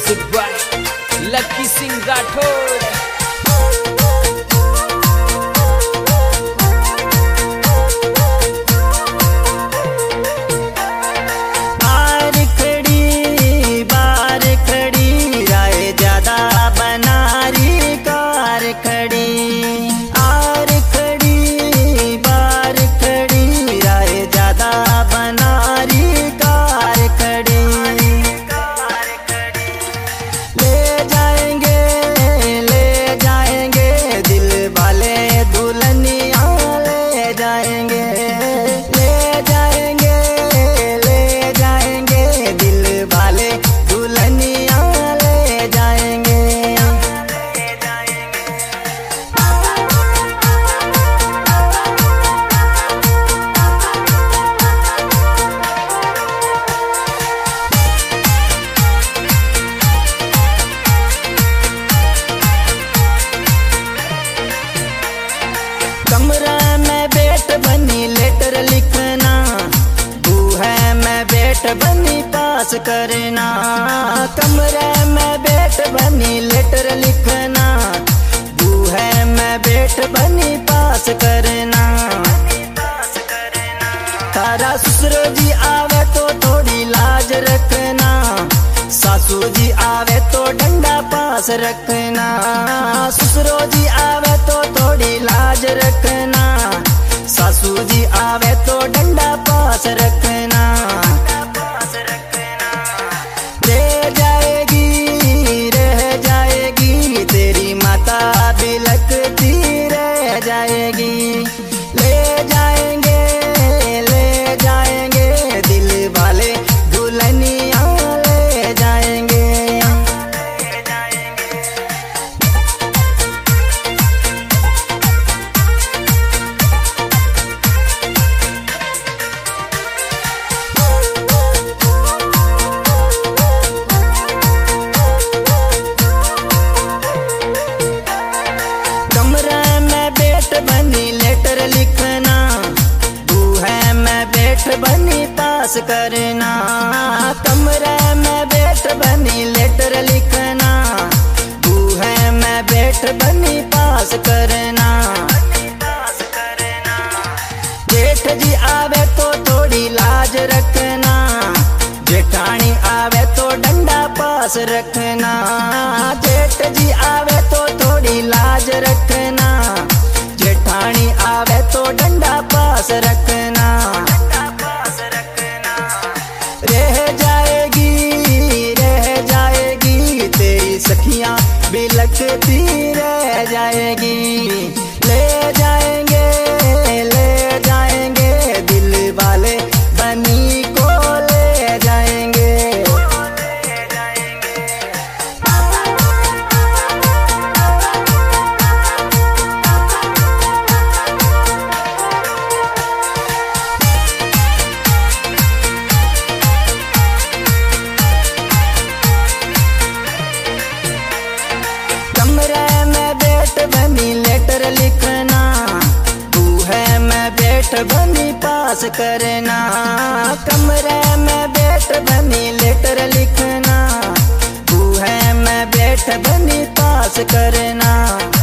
Music by Lucky Singh Rathore. कमरा में बैठ बनी लेटर लिखना, तू है मैं बैठ बनी पास करना। कमरा में बैठ बनी लेटर लिखना, तू है मैं बैठ बनी पास करना। तारा ससुर जी आवे तो थोड़ी लाज रखना, सासू जी आवे तो डंडा पास रखना। ससुरो जी आवे तो थोड़ी लाज रखना, सासू जी आवे तो डंडा पास रखना। रह जाएगी तेरी माता बिलखती रह जाएगी। ले जाएंगे दिल वाले दुल्हनिया ले जाएंगे। कमरा में बैठ बनी लेटर लिखना, तू है मैं बैठ बनी पास करना। कमरा में बैठ बनी लेटर लिखना, तू है मैं बैठ बनी पास करना। जेठ जी आवे तो थोड़ी लाज रखना, जेठानी आवे तो डंडा पास रखना। जेठ जी आवे तो थोड़ी लाज रखना, जेठानी आवे तो डंडा पास रखना। रह जाएगी तेरी सखियां बिलखती रह जाएगी। ले जाएंगे दिल वाले बनी को ले जाएंगे। कमरा में बैठ बनी लेटर लिखना, तू है मैं बैठ बनी पास करना। कमरा में बैठ बनी लेटर लिखना, तू है मैं बैठ बनी पास करना।